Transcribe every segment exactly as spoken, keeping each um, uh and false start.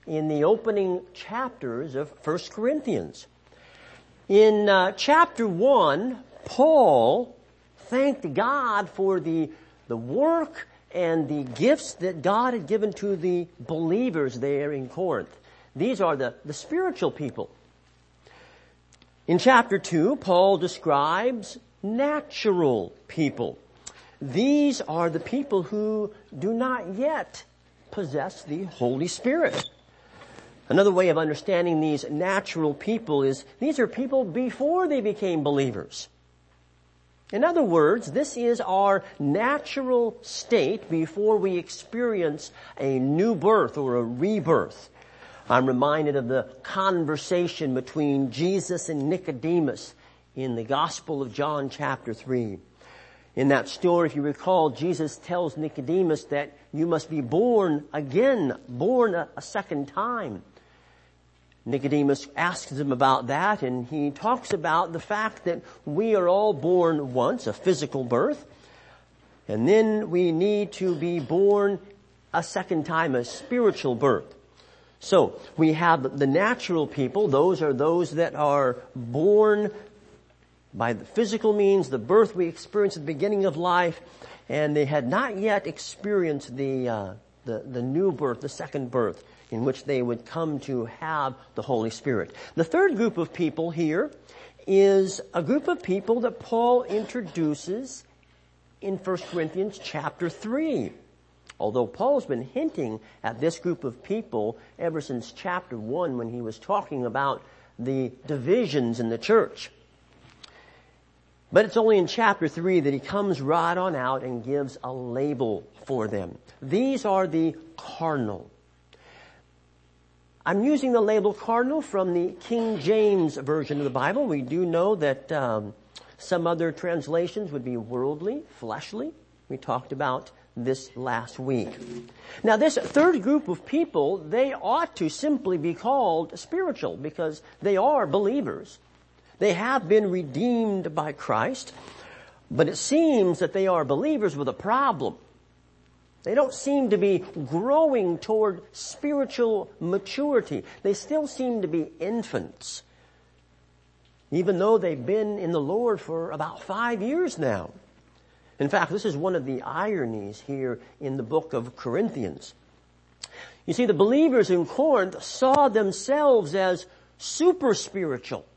in the opening chapters of First Corinthians. In uh, chapter one, Paul thanked God for the, the work and the gifts that God had given to the believers there in Corinth. These are the, the spiritual people. In chapter two, Paul describes natural people. These are the people who do not yet possess the Holy Spirit. Another way of understanding these natural people is these are people before they became believers. In other words, this is our natural state before we experience a new birth or a rebirth. I'm reminded of the conversation between Jesus and Nicodemus in the Gospel of John chapter three. In that story, if you recall, Jesus tells Nicodemus that you must be born again, born a, a second time. Nicodemus asks him about that, and he talks about the fact that we are all born once, a physical birth, and then we need to be born a second time, a spiritual birth. So we have the natural people. Those are those that are born by the physical means, the birth we experience at the beginning of life, and they had not yet experienced the uh, the, the new birth, the second birth, in which they would come to have the Holy Spirit. The third group of people here is a group of people that Paul introduces in First Corinthians chapter three. Although Paul's been hinting at this group of people ever since chapter one when he was talking about the divisions in the church. But it's only in chapter three that he comes right on out and gives a label for them. These are the carnal. I'm using the label carnal from the King James Version of the Bible. We do know that um, some other translations would be worldly, fleshly. We talked about this last week. Now, this third group of people, they ought to simply be called spiritual because they are believers. They have been redeemed by Christ, but it seems that they are believers with a problem. They don't seem to be growing toward spiritual maturity. They still seem to be infants, even though they've been in the Lord for about five years now. In fact, this is one of the ironies here in the book of Corinthians. You see, the believers in Corinth saw themselves as super spiritual,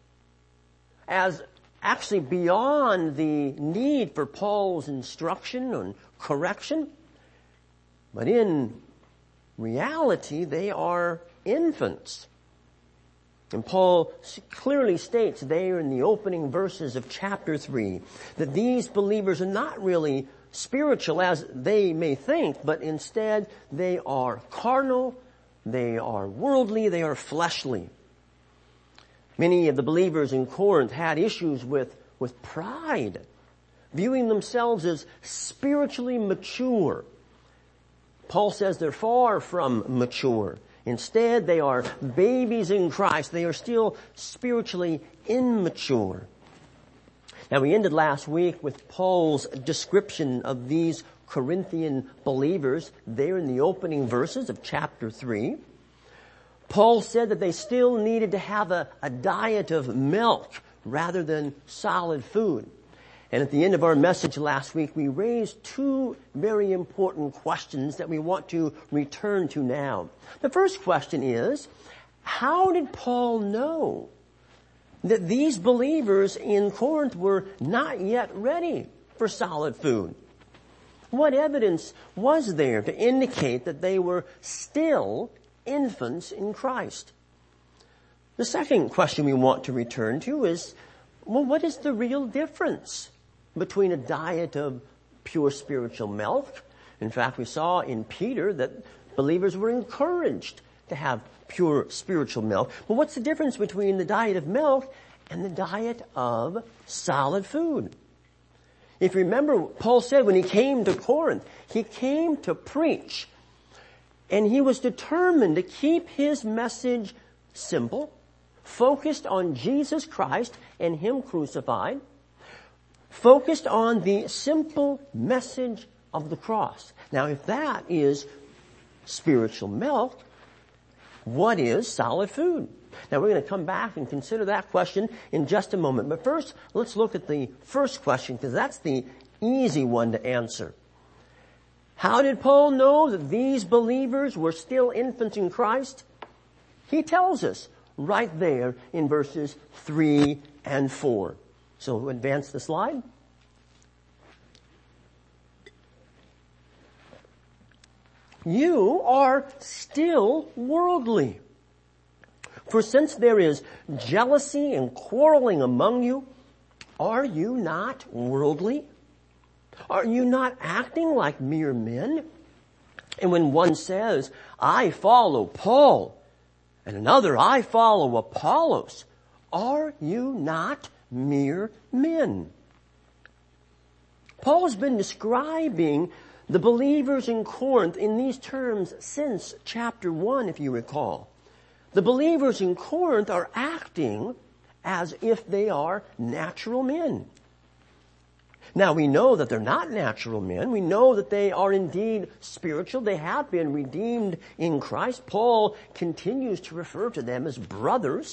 as actually beyond the need for Paul's instruction and correction. But in reality, they are infants. And Paul clearly states there in the opening verses of chapter three that these believers are not really spiritual as they may think, but instead they are carnal, they are worldly, they are fleshly. Many of the believers in Corinth had issues with, with pride, viewing themselves as spiritually mature. Paul says they're far from mature. Instead, they are babies in Christ. They are still spiritually immature. Now, we ended last week with Paul's description of these Corinthian believers there in the opening verses of chapter three. Paul said that they still needed to have a, a diet of milk rather than solid food. And at the end of our message last week, we raised two very important questions that we want to return to now. The first question is, how did Paul know that these believers in Corinth were not yet ready for solid food? What evidence was there to indicate that they were still infants in Christ? The second question we want to return to is, well, what is the real difference between a diet of pure spiritual milk? In fact, we saw in Peter that believers were encouraged to have pure spiritual milk. But what's the difference between the diet of milk and the diet of solid food? If you remember, Paul said when he came to Corinth, he came to preach, and he was determined to keep his message simple, focused on Jesus Christ and Him crucified, focused on the simple message of the cross. Now, if that is spiritual milk, What is solid food? Now we're going to come back and consider that question in just a moment. But first, let's look at the first question, because that's the easy one to answer. How did Paul know that these believers were still infants in Christ? He tells us right there in verses three and four. So advance the slide. You are still worldly. For since there is jealousy and quarreling among you, are you not worldly? Are you not acting like mere men? And when one says, I follow Paul, and another, I follow Apollos, are you not mere men? Paul has been describing the believers in Corinth in these terms since chapter one, if you recall. The believers in Corinth are acting as if they are natural men. Now we know that they're not natural men. We know that they are indeed spiritual. They have been redeemed in Christ. Paul continues to refer to them as brothers.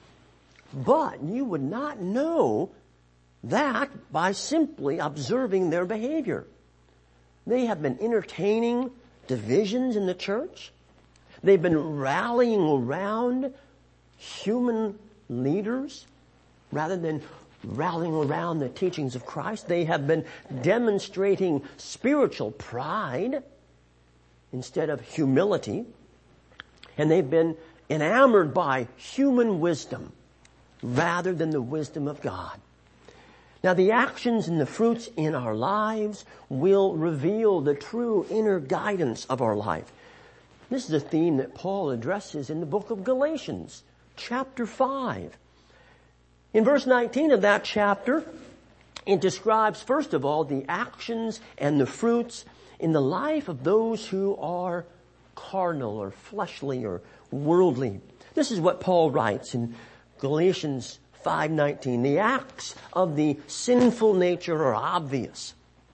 But you would not know that by simply observing their behavior. They have been entertaining divisions in the church. They've been rallying around human leaders rather than rallying around the teachings of Christ. They have been demonstrating spiritual pride instead of humility. And they've been enamored by human wisdom rather than the wisdom of God. Now, the actions and the fruits in our lives will reveal the true inner guidance of our life. This is a theme that Paul addresses in the book of Galatians, chapter five. In verse nineteen of that chapter, it describes, first of all, the actions and the fruits in the life of those who are carnal or fleshly or worldly. This is what Paul writes in Galatians five nineteen. The acts of the sinful nature are obvious.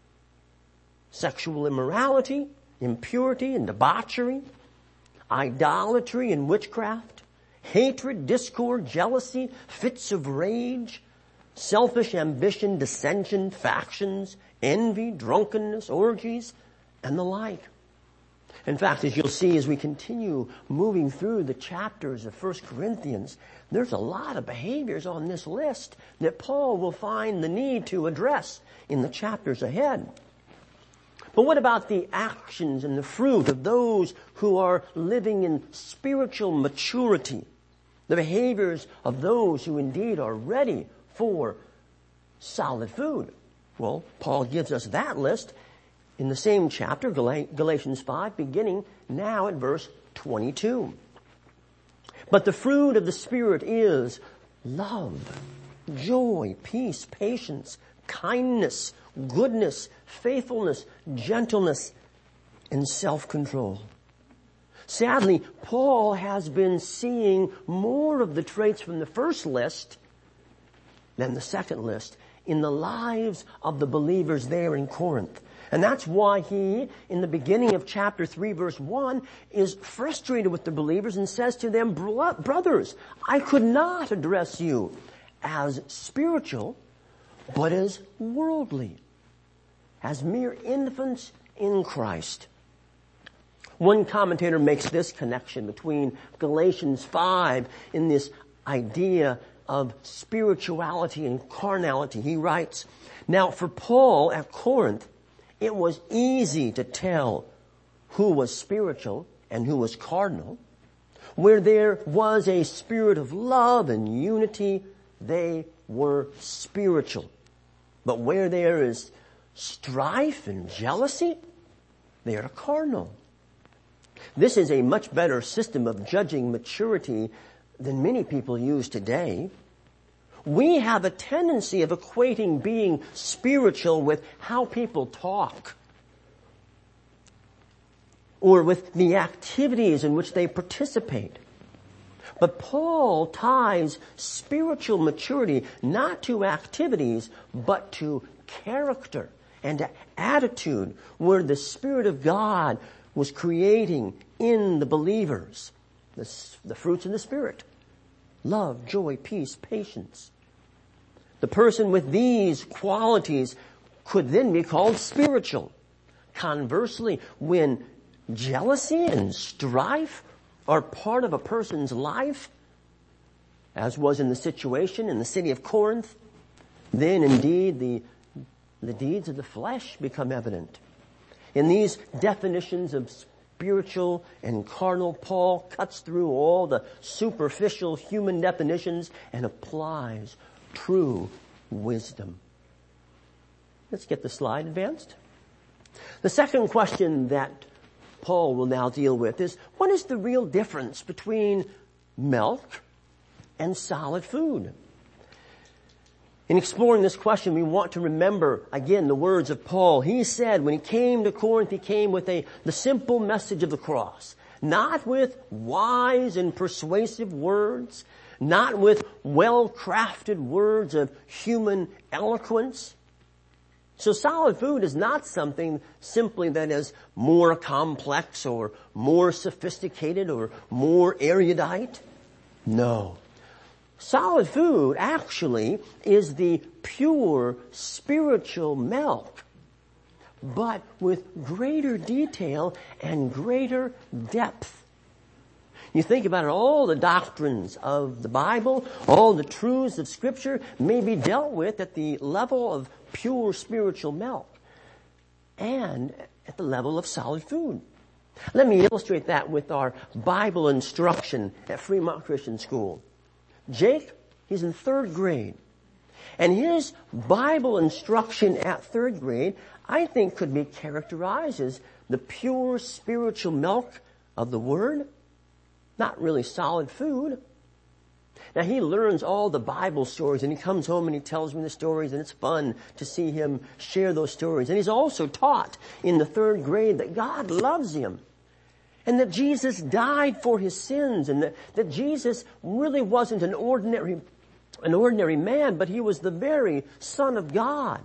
Sexual immorality, impurity and debauchery, idolatry and witchcraft, hatred, discord, jealousy, fits of rage, selfish ambition, dissension, factions, envy, drunkenness, orgies, and the like. In fact, as you'll see as we continue moving through the chapters of First Corinthians, there's a lot of behaviors on this list that Paul will find the need to address in the chapters ahead. But what about the actions and the fruit of those who are living in spiritual maturity? The behaviors of those who indeed are ready for solid food? Well, Paul gives us that list in the same chapter, Galatians five, beginning now at verse twenty-two. But the fruit of the Spirit is love, joy, peace, patience, kindness, goodness, faithfulness, gentleness, and self-control. Sadly, Paul has been seeing more of the traits from the first list than the second list in the lives of the believers there in Corinth. And that's why he, in the beginning of chapter three, verse one, is frustrated with the believers and says to them, brothers, I could not address you as spiritual, but as worldly, as mere infants in Christ. One commentator makes this connection between Galatians five in this idea of spirituality and carnality. He writes, now for Paul at Corinth, it was easy to tell who was spiritual and who was carnal. Where there was a spirit of love and unity, they were spiritual. But where there is strife and jealousy, they are carnal. This is a much better system of judging maturity than many people use today. We have a tendency of equating being spiritual with how people talk, or with the activities in which they participate. But Paul ties spiritual maturity not to activities, but to character and to attitude, where the Spirit of God was creating in the believers. the, the fruits of the Spirit. Love, joy, peace, patience. The person with these qualities could then be called spiritual. Conversely, when jealousy and strife are part of a person's life, as was in the situation in the city of Corinth, then indeed the, the deeds of the flesh become evident. In these definitions of spiritual and carnal, Paul cuts through all the superficial human definitions and applies true wisdom. Let's get the slide advanced. The second question that Paul will now deal with is, what is the real difference between milk and solid food? In exploring this question, we want to remember, again, the words of Paul. He said when he came to Corinth, he came with a, the simple message of the cross. Not with wise and persuasive words, not with well-crafted words of human eloquence. So solid food is not something simply that is more complex or more sophisticated or more erudite. No. Solid food actually is the pure spiritual milk, but with greater detail and greater depth. You think about it, all the doctrines of the Bible, all the truths of Scripture may be dealt with at the level of pure spiritual milk and at the level of solid food. Let me illustrate that with our Bible instruction at Fremont Christian School. Jake, he's in third grade. And his Bible instruction at third grade, I think, could be characterized as the pure spiritual milk of the Word. Not really solid food. Now, he learns all the Bible stories, and he comes home and he tells me the stories, and it's fun to see him share those stories. And he's also taught in the third grade that God loves him, and that Jesus died for his sins, and that, that Jesus really wasn't an ordinary, an ordinary man, but he was the very Son of God.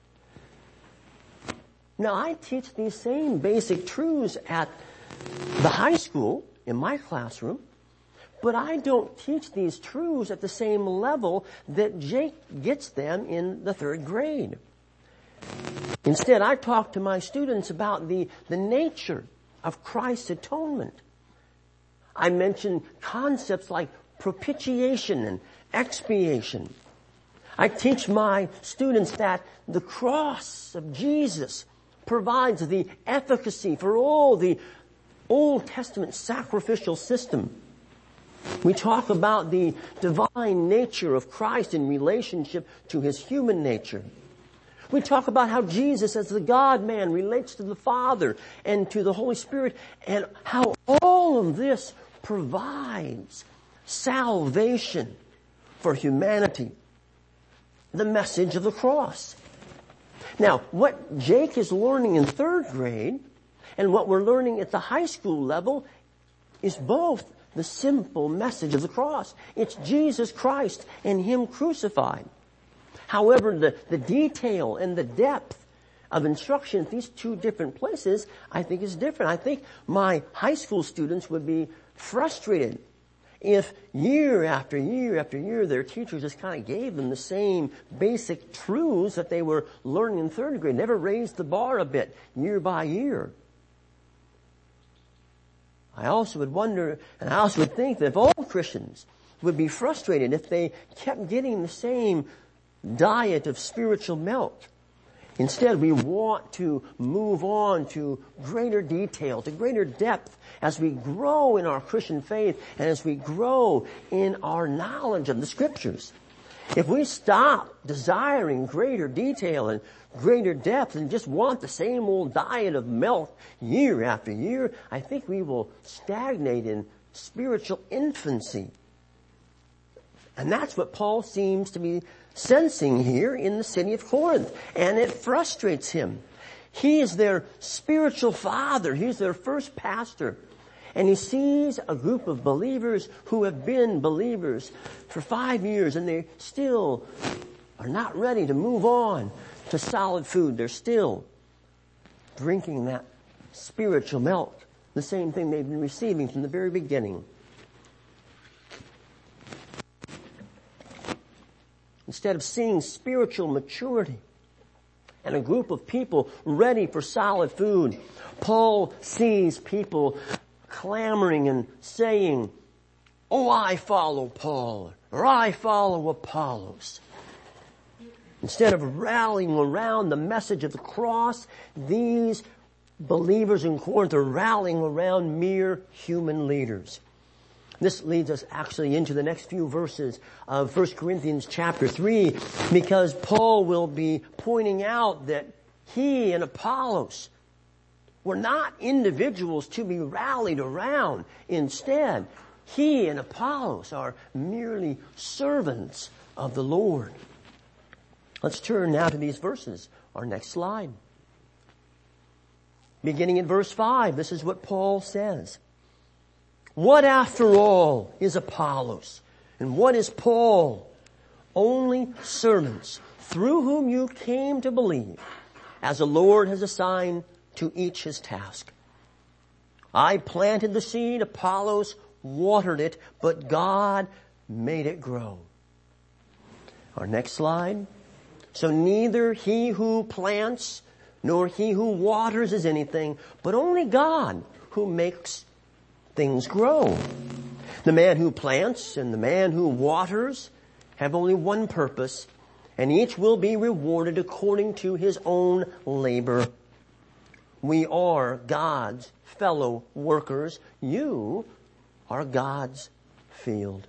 Now, I teach these same basic truths at the high school in my classroom, but I don't teach these truths at the same level that Jake gets them in the third grade. Instead, I talk to my students about the, the nature of Christ's atonement. I mention concepts like propitiation and expiation. I teach my students that the cross of Jesus provides the efficacy for all the Old Testament sacrificial system. We talk about the divine nature of Christ in relationship to his human nature. We talk about how Jesus as the God-man relates to the Father and to the Holy Spirit, and how all of this provides salvation for humanity. The message of the cross. Now, what Jake is learning in third grade and what we're learning at the high school level is both the simple message of the cross. It's Jesus Christ and him crucified. However, the, the detail and the depth of instruction at these two different places, I think, is different. I think my high school students would be frustrated if year after year after year their teachers just kind of gave them the same basic truths that they were learning in third grade, never raised the bar a bit year by year. I also would wonder, and I also would think that if all Christians would be frustrated if they kept getting the same diet of spiritual milk. Instead, we want to move on to greater detail, to greater depth as we grow in our Christian faith and as we grow in our knowledge of the Scriptures. If we stop desiring greater detail and greater depth and just want the same old diet of milk year after year, I think we will stagnate in spiritual infancy. And that's what Paul seems to be sensing here in the city of Corinth. And it frustrates him. He is their spiritual father. He's their first pastor. And he sees a group of believers who have been believers for five years and they still are not ready to move on to solid food. They're still drinking that spiritual milk, the same thing they've been receiving from the very beginning. instead of seeing spiritual maturity and a group of people ready for solid food, Paul sees people clamoring and saying, "Oh, I follow Paul," or "I follow Apollos." Instead of rallying around the message of the cross, these believers in Corinth are rallying around mere human leaders. This leads us actually into the next few verses of First Corinthians chapter three, because Paul will be pointing out that he and Apollos were not individuals to be rallied around. Instead, he and Apollos are merely servants of the Lord. Let's turn now to these verses. Our next slide. Beginning in verse five, this is what Paul says. "What after all is Apollos? And what is Paul? Only servants through whom you came to believe, as the Lord has assigned to each his task. I planted the seed, Apollos watered it, but God made it grow." Our next slide. "So neither he who plants nor he who waters is anything, but only God who makes things grow. The man who plants and the man who waters have only one purpose, and each will be rewarded according to his own labor. We are God's fellow workers. You are God's field."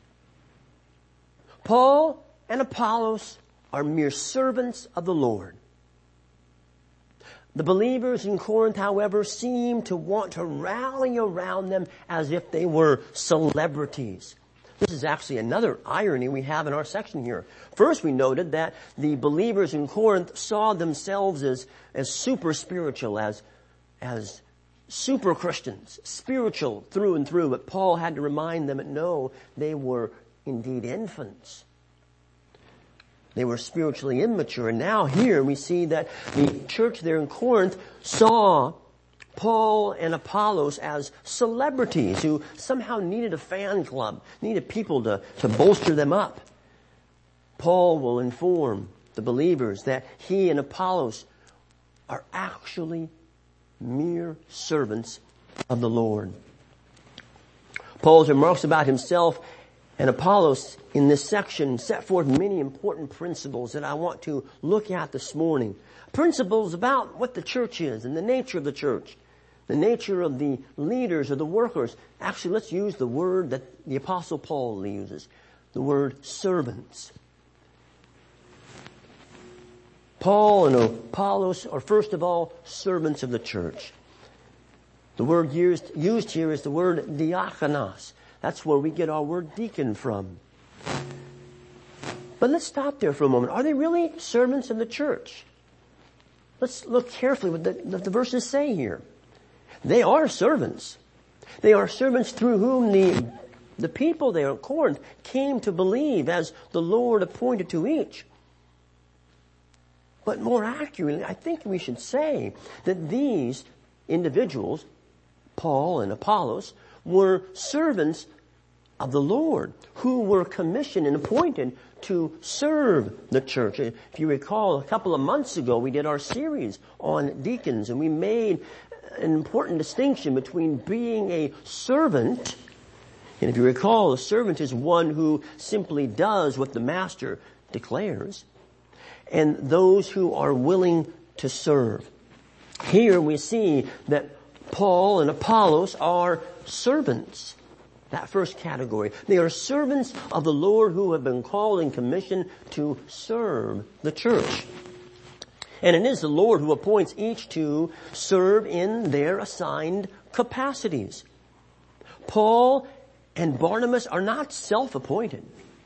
Paul and Apollos are mere servants of the Lord. The believers in Corinth, however, seem to want to rally around them as if they were celebrities. This is actually another irony we have in our section here. First, we noted that the believers in Corinth saw themselves as, as super spiritual, as, as super Christians, spiritual through and through. But Paul had to remind them that no, they were indeed infants. They were spiritually immature. And now here we see that the church there in Corinth saw Paul and Apollos as celebrities who somehow needed a fan club, needed people to, to bolster them up. Paul will inform the believers that he and Apollos are actually mere servants of the Lord. Paul's remarks about himself and Apollos in this section set forth many important principles that I want to look at this morning. Principles about what the church is and the nature of the church, the nature of the leaders or the workers. Actually, let's use the word that the Apostle Paul uses, the word servants. Paul and Apollos are first of all servants of the church. The word used, used here is the word diakonos. That's where we get our word deacon from. But let's stop there for a moment. Are they really servants of the church? Let's look carefully what the, what the verses say here. They are servants. They are servants through whom the, the people there at Corinth came to believe as the Lord appointed to each. But more accurately, I think we should say that these individuals, Paul and Apollos, were servants of the Lord who were commissioned and appointed to serve the church. If you recall, a couple of months ago we did our series on deacons, and we made an important distinction between being a servant, and if you recall, a servant is one who simply does what the master declares, and those who are willing to serve. Here we see that Paul and Apollos are servants. That first category. They are servants of the Lord who have been called and commissioned to serve the church. And it is the Lord who appoints each to serve in their assigned capacities. Paul and Barnabas are not self-appointed.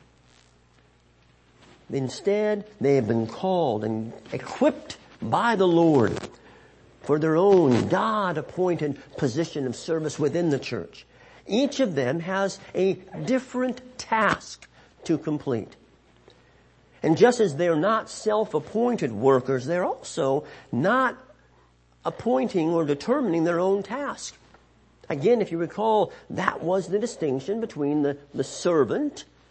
Instead, they have been called and equipped by the Lord for their own God-appointed position of service within the church. Each of them has a different task to complete. And just as they're not self-appointed workers, they're also not appointing or determining their own task. Again, if you recall, that was the distinction between the, the servant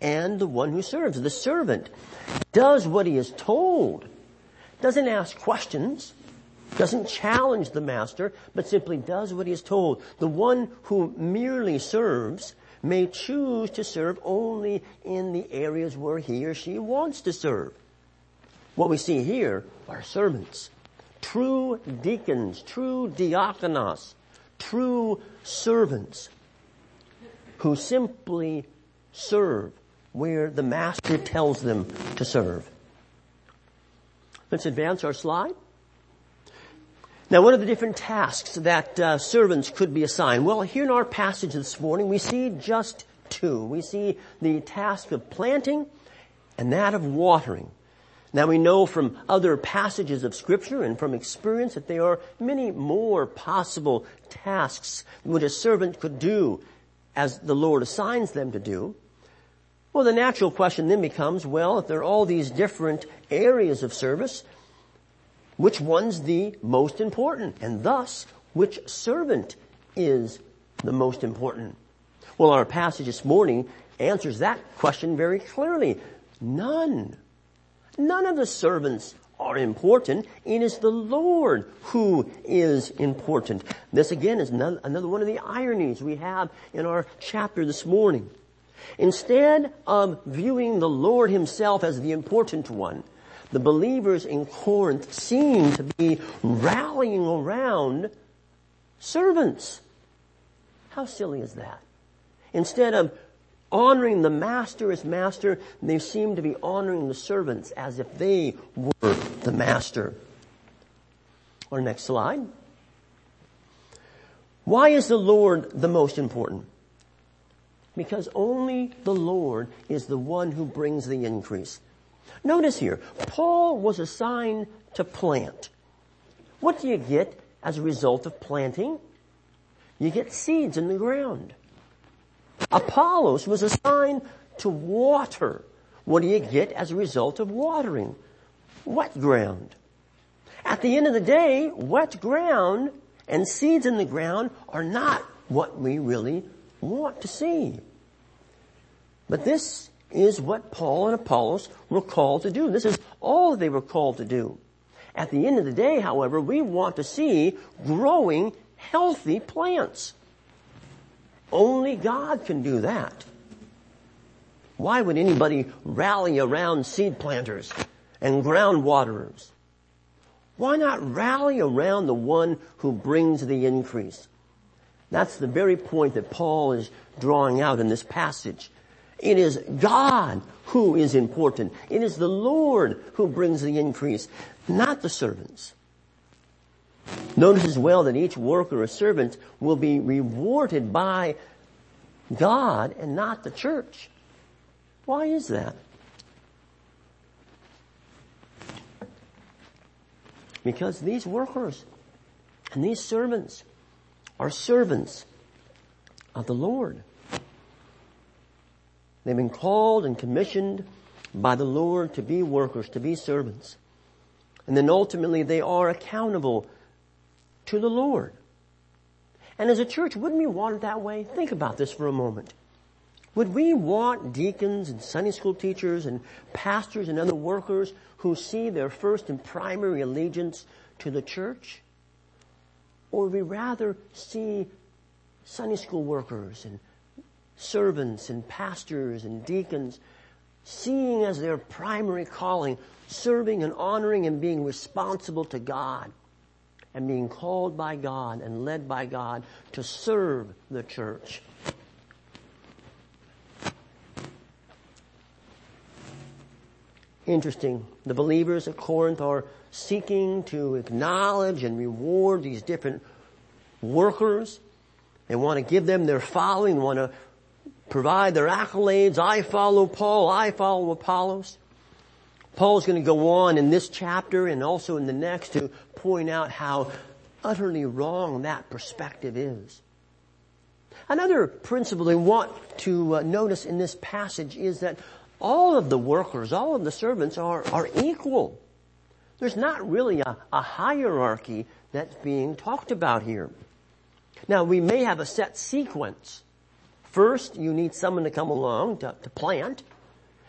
and the one who serves. The servant does what he is told, doesn't ask questions, doesn't challenge the master, but simply does what he is told. The one who merely serves may choose to serve only in the areas where he or she wants to serve. What we see here are servants, true deacons, true diakonos, true servants who simply serve where the master tells them to serve. Let's advance our slide. Now, what are the different tasks that uh, servants could be assigned? Well, here in our passage this morning, we see just two. We see the task of planting and that of watering. Now, we know from other passages of Scripture and from experience that there are many more possible tasks which a servant could do as the Lord assigns them to do. Well, the natural question then becomes, well, if there are all these different areas of service, which one's the most important? And thus, which servant is the most important? Well, our passage this morning answers that question very clearly. None. None of the servants are important. It is the Lord who is important. This again is another one of the ironies we have in our chapter this morning. Instead of viewing the Lord himself as the important one, the believers in Corinth seem to be rallying around servants. How silly is that? Instead of honoring the master as master, they seem to be honoring the servants as if they were the master. Our next slide. Why is the Lord the most important? Because only the Lord is the one who brings the increase. Notice here, Paul was assigned to plant. What do you get as a result of planting? You get seeds in the ground. Apollos was assigned to water. What do you get as a result of watering? Wet ground. At the end of the day, wet ground and seeds in the ground are not what we really want to see. But this is what Paul and Apollos were called to do. This is all they were called to do. At the end of the day, however, we want to see growing, healthy plants. Only God can do that. Why would anybody rally around seed planters and ground waterers? Why not rally around the one who brings the increase? That's the very point that Paul is drawing out in this passage. It is God who is important. It is the Lord who brings the increase, not the servants. Notice as well that each worker or servant will be rewarded by God and not the church. Why is that? Because these workers and these servants are servants of the Lord. They've been called and commissioned by the Lord to be workers, to be servants. And then ultimately they are accountable to the Lord. And as a church, wouldn't we want it that way? Think about this for a moment. Would we want deacons and Sunday school teachers and pastors and other workers who see their first and primary allegiance to the church? Or would we rather see Sunday school workers and servants and pastors and deacons seeing as their primary calling, serving and honoring and being responsible to God and being called by God and led by God to serve the church? Interesting. The believers at Corinth are seeking to acknowledge and reward these different workers. They want to give them their following, want to provide their accolades. I follow Paul, I follow Apollos. Paul's going to go on in this chapter and also in the next to point out how utterly wrong that perspective is. Another principle they want to uh, notice in this passage is that all of the workers, all of the servants are, are equal. There's not really a, a hierarchy that's being talked about here. Now, we may have a set sequence. First, you need someone to come along to, to plant.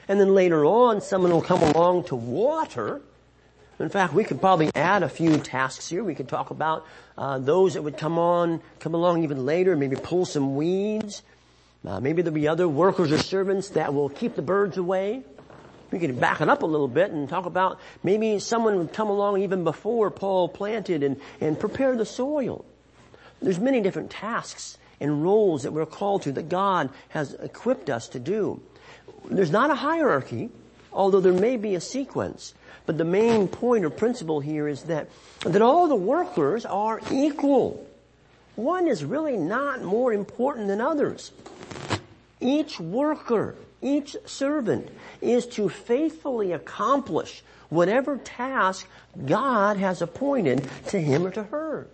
And then later on, someone will come along to water. In fact, we could probably add a few tasks here. We could talk about uh, those that would come on, come along even later, maybe pull some weeds. Uh, maybe there'll be other workers or servants that will keep the birds away. We could back it up a little bit and talk about maybe someone would come along even before Paul planted and, and prepare the soil. There's many different tasks and roles that we're called to, that God has equipped us to do. There's not a hierarchy, although there may be a sequence. But the main point or principle here is that, that all the workers are equal. One is really not more important than others. Each worker, each servant is to faithfully accomplish whatever task God has appointed to him or to her.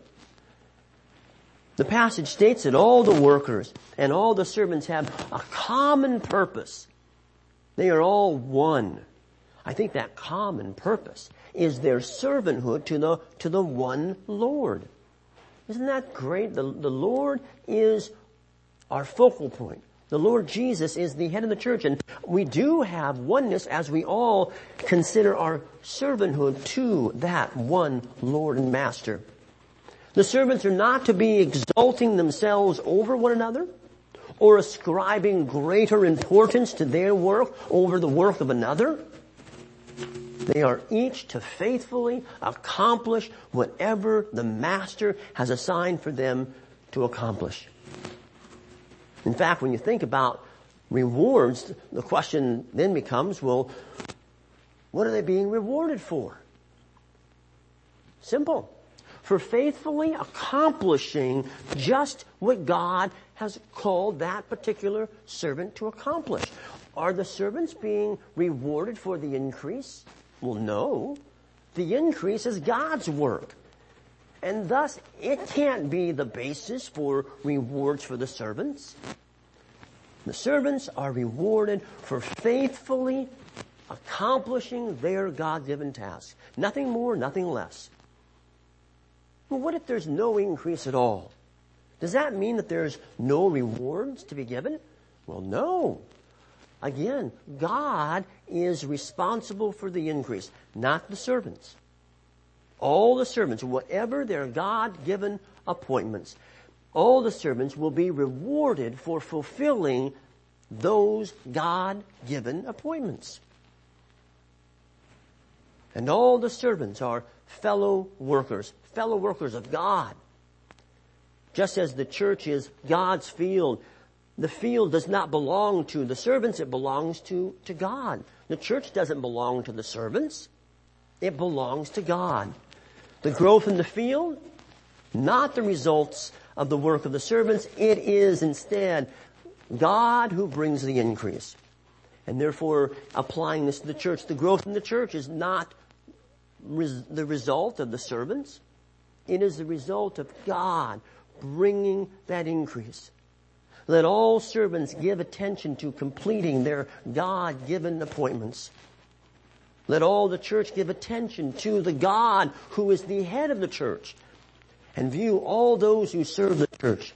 The passage states that all the workers and all the servants have a common purpose. They are all one. I think that common purpose is their servanthood to the, to the one Lord. Isn't that great? The, the Lord is our focal point. The Lord Jesus is the head of the church, and we do have oneness as we all consider our servanthood to that one Lord and Master. The servants are not to be exalting themselves over one another or ascribing greater importance to their work over the work of another. They are each to faithfully accomplish whatever the Master has assigned for them to accomplish. In fact, when you think about rewards, the question then becomes, well, what are they being rewarded for? Simple. For faithfully accomplishing just what God has called that particular servant to accomplish. Are the servants being rewarded for the increase? Well, no. The increase is God's work. And thus, it can't be the basis for rewards for the servants. The servants are rewarded for faithfully accomplishing their God-given task. Nothing more, nothing less. Well, what if there's no increase at all? Does that mean that there's no rewards to be given? Well, no. Again, God is responsible for the increase, not the servants. All the servants, whatever their God-given appointments, all the servants will be rewarded for fulfilling those God-given appointments. And all the servants are fellow workers, fellow workers of God. Just as the church is God's field, the field does not belong to the servants, it belongs to, to God. The church doesn't belong to the servants, it belongs to God. The growth in the field, not the results of the work of the servants, it is instead God who brings the increase. And therefore, applying this to the church, the growth in the church is not res- the result of the servants. It is the result of God bringing that increase. Let all servants give attention to completing their God-given appointments. Let all the church give attention to the God who is the head of the church, and view all those who serve the church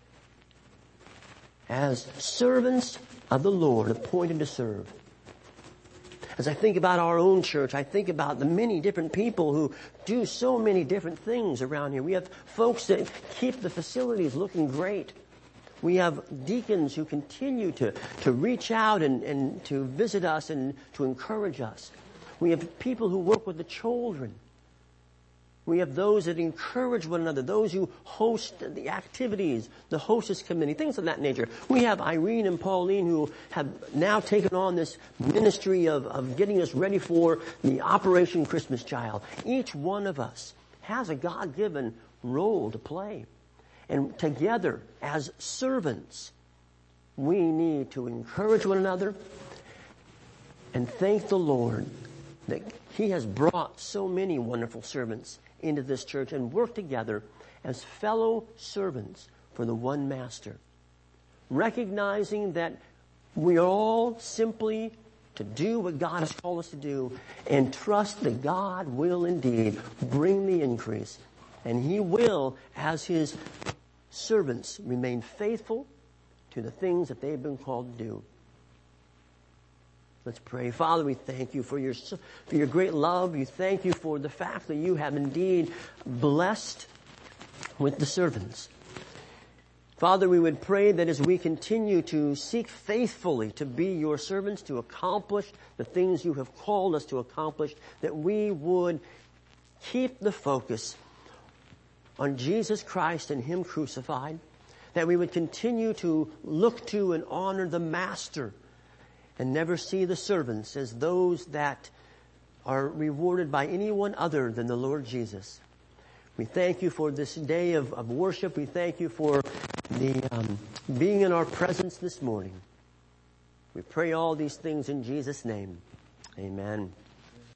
as servants of the Lord, appointed to serve. As I think about our own church, I think about the many different people who do so many different things around here. We have folks that keep the facilities looking great. We have deacons who continue to, to reach out and, and to visit us and to encourage us. We have people who work with the children. We have those that encourage one another, those who host the activities, the hostess committee, things of that nature. We have Irene and Pauline who have now taken on this ministry of, of getting us ready for the Operation Christmas Child. Each one of us has a God-given role to play. And together, as servants, we need to encourage one another and thank the Lord that He has brought so many wonderful servants into this church and work together as fellow servants for the one Master. Recognizing that we are all simply to do what God has called us to do and trust that God will indeed bring the increase. And He will, as His servants, remain faithful to the things that they've been called to do. Let's pray. Father, we thank you for your, for your great love. We thank you for the fact that you have indeed blessed with the servants. Father, we would pray that as we continue to seek faithfully to be your servants, to accomplish the things you have called us to accomplish, that we would keep the focus on Jesus Christ and Him crucified, that we would continue to look to and honor the Master and never see the servants as those that are rewarded by anyone other than the Lord Jesus. We thank you for this day of, of worship. We thank you for the um, being in our presence this morning. We pray all these things in Jesus' name. Amen.